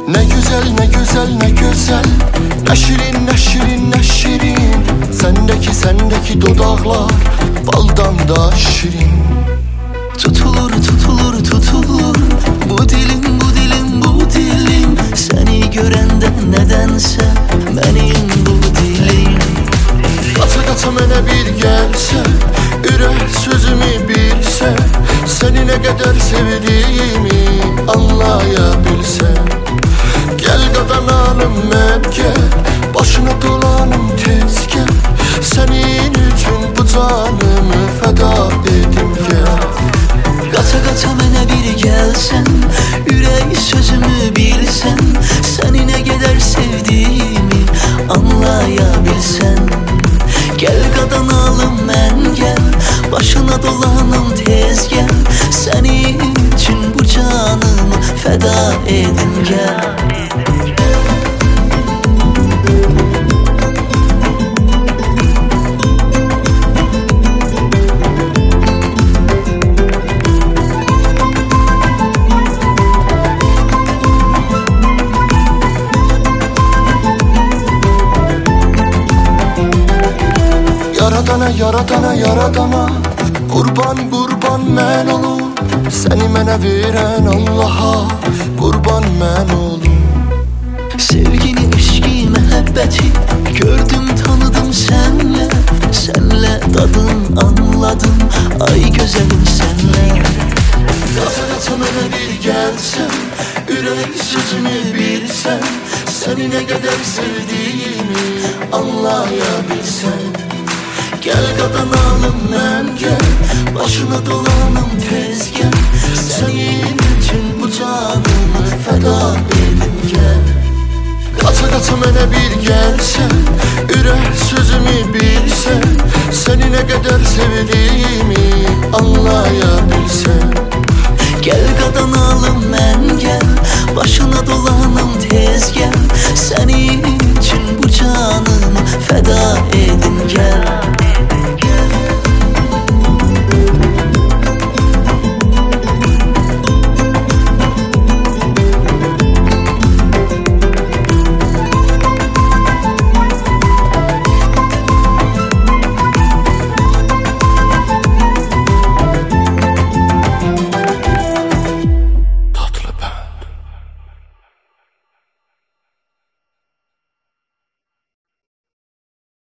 Ne güzel ne güzel ne güzel, ne şirin ne şirin ne şirin. Sendeki dudaklar baldan da şirin. Tutulur tutulur tutulur bu dilim bu dilim bu dilim. Seni görende nedense benim bu dilim. Qata mənə bir gəlsə, ürək sözümü bilsə, səni nə qədər sevdiyimi anlaya bilsən. Gəl qadanalım mən gəl, başına dolanım tez gəl. Sənin üçün bu canımı fəda edim gəl. Qata mənə bir gəlsən, ürək sözümü bilsən, səni nə qədər sevdiyimi anlaya bilsən. Gel qadanalım mən gəl, başına dolanım tez gəl. Sənin üçün bu canımı fəda edim gəl. Yaradana Qurban mən olum. Səni mənə verən Allaha qurban mən olum. Sevgini, eşki, məhəbbəti gördüm, tanıdım sənlə. Sənlə dadım, anladım, ay gözəlim sənlə. Qata mənə bir gəlsən, ürək sözümü bilsən, səni nə qədər sevdiyimi anlaya bilsən. Gel qadanalım mən gəl, başına dolanım tez gəl. Sənin üçün bu canımı fəda edim gəl. Qata mənə bir gəlsən, ürək sözümü bilsən, səni nə qədər sevdiyimi anlaya bilsən. Gel qadanalım mən gəl, başına dolanım tez gəl. Sənin üçün bu canımı fəda edim gəl.